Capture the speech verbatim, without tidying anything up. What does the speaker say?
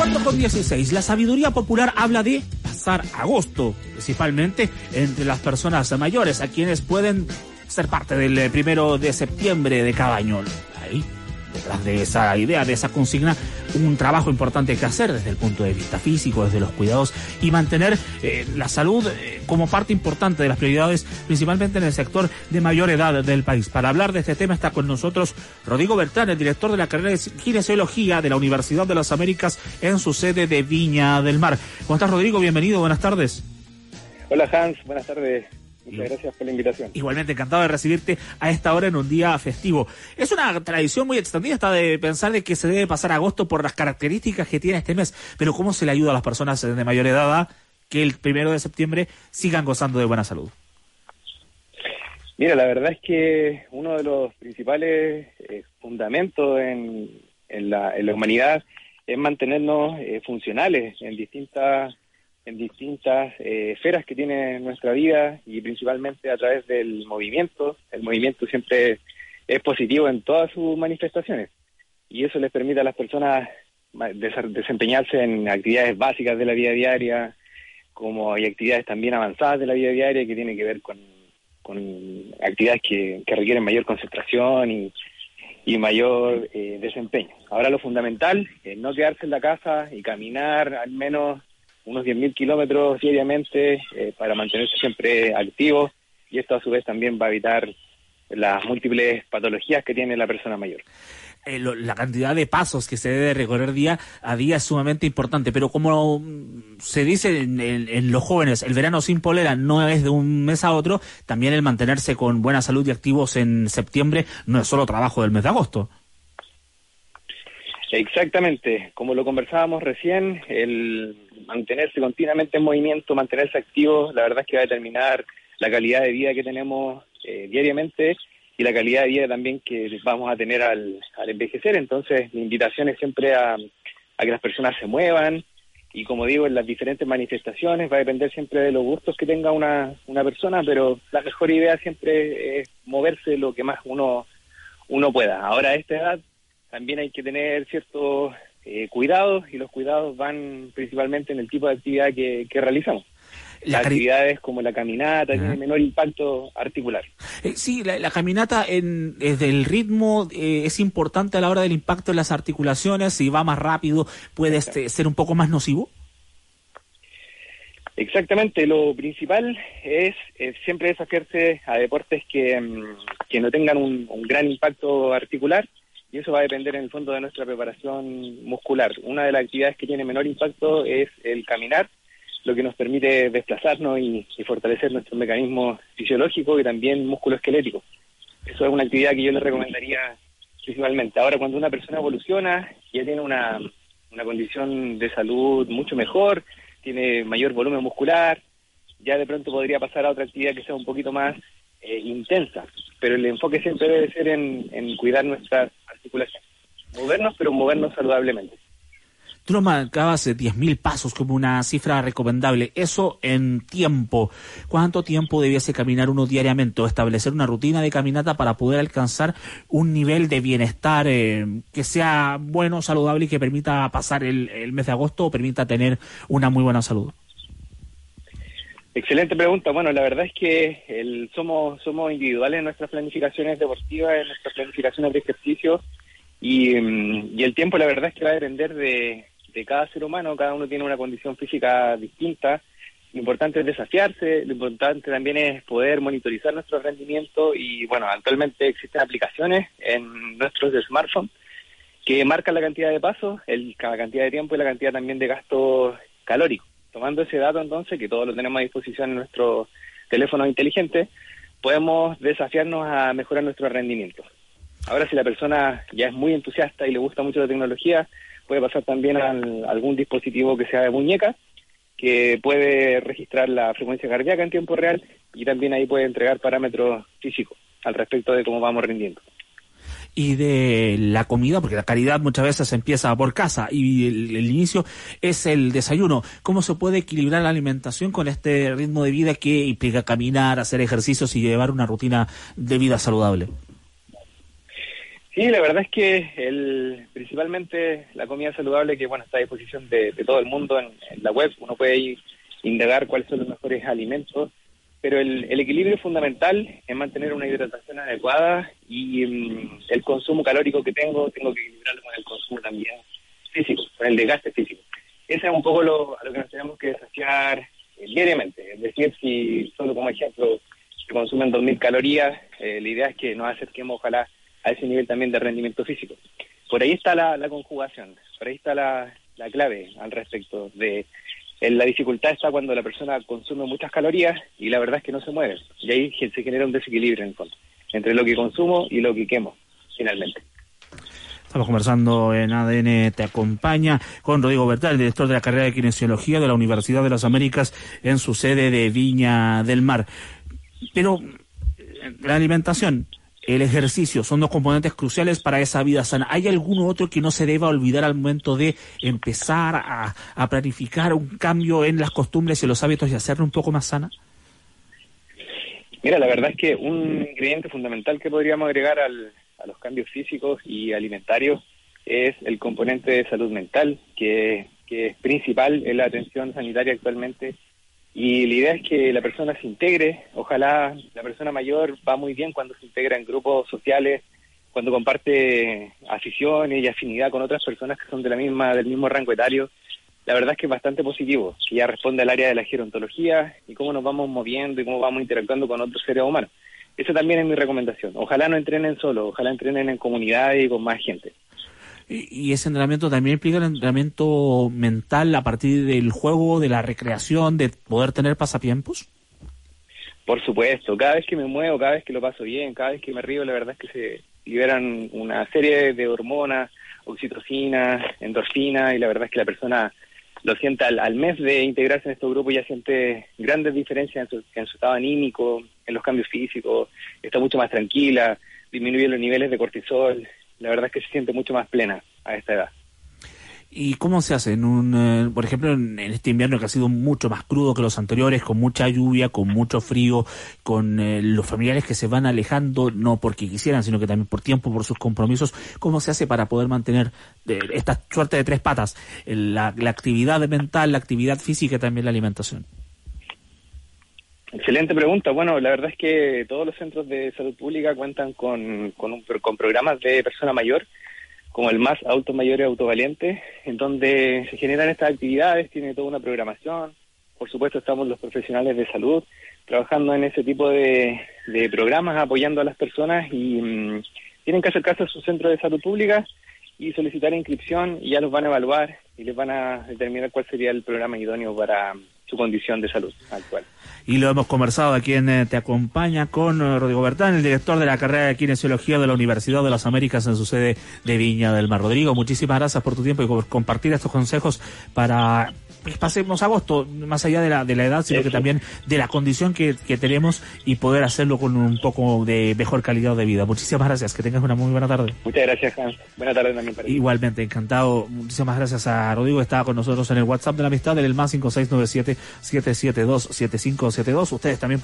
cuatro con dieciséis. La sabiduría popular habla de pasar agosto, principalmente entre las personas mayores, a quienes pueden ser parte del primero de septiembre de cada año. Ahí, detrás de esa idea, de esa consigna, un trabajo importante que hacer desde el punto de vista físico, desde los cuidados, y mantener eh, la salud eh, como parte importante de las prioridades, principalmente en el sector de mayor edad del país. Para hablar de este tema está con nosotros Rodrigo Bertrán, el director de la carrera de Kinesiología de la Universidad de las Américas en su sede de Viña del Mar. ¿Cómo estás, Rodrigo? Bienvenido, buenas tardes. Hola, Hans, buenas tardes. Muchas gracias por la invitación. Igualmente encantado de recibirte a esta hora en un día festivo. Es una tradición muy extendida esta de pensar de que se debe pasar agosto por las características que tiene este mes, pero ¿cómo se le ayuda a las personas de mayor edad a que el primero de septiembre sigan gozando de buena salud? Mira, la verdad es que uno de los principales eh, fundamentos en, en, la, en la humanidad es mantenernos eh, funcionales en distintas en distintas eh, esferas que tiene nuestra vida, y principalmente a través del movimiento. El movimiento siempre es positivo en todas sus manifestaciones, y eso les permite a las personas des- desempeñarse en actividades básicas de la vida diaria, como hay actividades también avanzadas de la vida diaria que tienen que ver con, con actividades que, que requieren mayor concentración y, y mayor eh, desempeño. Ahora lo fundamental es no quedarse en la casa y caminar al menos unos diez mil kilómetros diariamente eh, para mantenerse siempre activo, y esto a su vez también va a evitar las múltiples patologías que tiene la persona mayor. Eh, lo, la cantidad de pasos que se debe recorrer día a día es sumamente importante, pero como se dice en, en, en los jóvenes, el verano sin polera no es de un mes a otro, también el mantenerse con buena salud y activos en septiembre no es solo trabajo del mes de agosto. Exactamente, como lo conversábamos recién, el mantenerse continuamente en movimiento, mantenerse activo, la verdad es que va a determinar la calidad de vida que tenemos eh, diariamente, y la calidad de vida también que vamos a tener al, al envejecer. Entonces, mi invitación es siempre a, a que las personas se muevan, y como digo, en las diferentes manifestaciones va a depender siempre de los gustos que tenga una, una persona, pero la mejor idea siempre es moverse lo que más uno, uno pueda. Ahora, a esta edad también hay que tener ciertos eh, cuidados, y los cuidados van principalmente en el tipo de actividad que, que realizamos. La Las cari- actividades como la caminata Ajá. tienen menor impacto articular. Eh, sí, la, la caminata en, desde el ritmo eh, es importante a la hora del impacto en las articulaciones. Si va más rápido, puede este, ser un poco más nocivo. Exactamente, lo principal es eh, siempre desafiarse a deportes que, mm, que no tengan un, un gran impacto articular, y eso va a depender en el fondo de nuestra preparación muscular. Una de las actividades que tiene menor impacto es el caminar, lo que nos permite desplazarnos y, y fortalecer nuestro mecanismo fisiológico y también musculoesquelético. Eso es una actividad que yo les recomendaría principalmente. Ahora, cuando una persona evoluciona, ya tiene una, una condición de salud mucho mejor, tiene mayor volumen muscular, ya de pronto podría pasar a otra actividad que sea un poquito más eh, intensa, pero el enfoque siempre debe ser en, en cuidar nuestras articulaciones, movernos, pero movernos saludablemente. Tú nos marcabas diez mil pasos como una cifra recomendable. Eso en tiempo. ¿Cuánto tiempo debiese caminar uno diariamente, o establecer una rutina de caminata para poder alcanzar un nivel de bienestar eh, que sea bueno, saludable, y que permita pasar el, el mes de agosto, o permita tener una muy buena salud? Excelente pregunta. Bueno, la verdad es que el, somos somos individuales en nuestras planificaciones deportivas, en nuestras planificaciones de ejercicio, y, y el tiempo la verdad es que va a depender de, de cada ser humano. Cada uno tiene una condición física distinta. Lo importante es desafiarse, lo importante también es poder monitorizar nuestro rendimiento, y bueno, actualmente existen aplicaciones en nuestros smartphones que marcan la cantidad de pasos, el, la cantidad de tiempo y la cantidad también de gasto calórico. Tomando ese dato, entonces, que todos lo tenemos a disposición en nuestro teléfono inteligente, podemos desafiarnos a mejorar nuestro rendimiento. Ahora, si la persona ya es muy entusiasta y le gusta mucho la tecnología, puede pasar también a algún dispositivo que sea de muñeca, que puede registrar la frecuencia cardíaca en tiempo real, y también ahí puede entregar parámetros físicos al respecto de cómo vamos rindiendo. Y de la comida, porque la caridad muchas veces empieza por casa, y el, el inicio es el desayuno. ¿Cómo se puede equilibrar la alimentación con este ritmo de vida que implica caminar, hacer ejercicios y llevar una rutina de vida saludable? Sí, la verdad es que el, principalmente la comida saludable, que bueno, está a disposición de, de todo el mundo en, en la web, uno puede ir, indagar cuáles son los mejores alimentos, pero el, el equilibrio fundamental es mantener una hidratación adecuada y um, el consumo calórico que tengo, tengo que equilibrarlo con el consumo también físico, con el desgaste físico. Ese es un poco lo, a lo que nos tenemos que desafiar eh, diariamente. Es decir, si solo como ejemplo se consumen dos mil calorías, eh, la idea es que nos acerquemos ojalá a ese nivel también de rendimiento físico. Por ahí está la, la conjugación, por ahí está la, la clave al respecto de... La dificultad está cuando la persona consume muchas calorías y la verdad es que no se mueve. Y ahí se genera un desequilibrio en el fondo, entre lo que consumo y lo que quemo, finalmente. Estamos conversando en A D N Te Acompaña con Rodrigo Bertal, director de la carrera de Kinesiología de la Universidad de las Américas en su sede de Viña del Mar. Pero la alimentación, el ejercicio son dos componentes cruciales para esa vida sana. ¿Hay alguno otro que no se deba olvidar al momento de empezar a, a planificar un cambio en las costumbres y los hábitos y hacerlo un poco más sana? Mira, la verdad es que un ingrediente fundamental que podríamos agregar al, a los cambios físicos y alimentarios es el componente de salud mental, que, que es principal en la atención sanitaria actualmente. Y la idea es que la persona se integre, ojalá la persona mayor va muy bien cuando se integra en grupos sociales, cuando comparte aficiones y afinidad con otras personas que son de la misma, del mismo rango etario. La verdad es que es bastante positivo, que ya responde al área de la gerontología y cómo nos vamos moviendo y cómo vamos interactuando con otros seres humanos. Esa también es mi recomendación. Ojalá no entrenen solo, ojalá entrenen en comunidad y con más gente. Y ese entrenamiento también implica el entrenamiento mental a partir del juego, de la recreación, de poder tener pasatiempos. Por supuesto, cada vez que me muevo, cada vez que lo paso bien, cada vez que me río, la verdad es que se liberan una serie de hormonas, oxitocina, endorfina, y la verdad es que la persona lo siente al, al mes de integrarse en estos grupos, ya siente grandes diferencias en su, en su estado anímico, en los cambios físicos, está mucho más tranquila, disminuye los niveles de cortisol. La verdad es que se siente mucho más plena a esta edad. ¿Y cómo se hace? En un, eh, por ejemplo, en, en este invierno que ha sido mucho más crudo que los anteriores, con mucha lluvia, con mucho frío, con eh, los familiares que se van alejando, no porque quisieran, sino que también por tiempo, por sus compromisos. ¿Cómo se hace para poder mantener eh, esta suerte de tres patas? La, la actividad mental, la actividad física y también la alimentación. Excelente pregunta. Bueno, la verdad es que todos los centros de salud pública cuentan con, con, un, con programas de persona mayor, como el Más Adultos Mayores Autovalientes, en donde se generan estas actividades, tiene toda una programación. Por supuesto, estamos los profesionales de salud trabajando en ese tipo de, de programas, apoyando a las personas y mmm, tienen que acercarse a su centro de salud pública y solicitar inscripción y ya los van a evaluar y les van a determinar cuál sería el programa idóneo para su condición de salud actual. Y lo hemos conversado aquí en eh, Te Acompaña con eh, Rodrigo Bertal, el director de la carrera de Kinesiología de la Universidad de las Américas en su sede de Viña del Mar. Rodrigo, muchísimas gracias por tu tiempo y por compartir estos consejos para que pasemos agosto, más allá de la de la edad, sino Eso. que también de la condición que, que tenemos y poder hacerlo con un poco de mejor calidad de vida. Muchísimas gracias, que tengas una muy buena tarde. Muchas gracias, Hans. Buena tarde también para ti. Igualmente, encantado. Muchísimas gracias a Rodrigo, estaba con nosotros en el WhatsApp de la amistad, en el más cinco seis nueve siete, siete siete dos, siete cinco siete dos. Ustedes también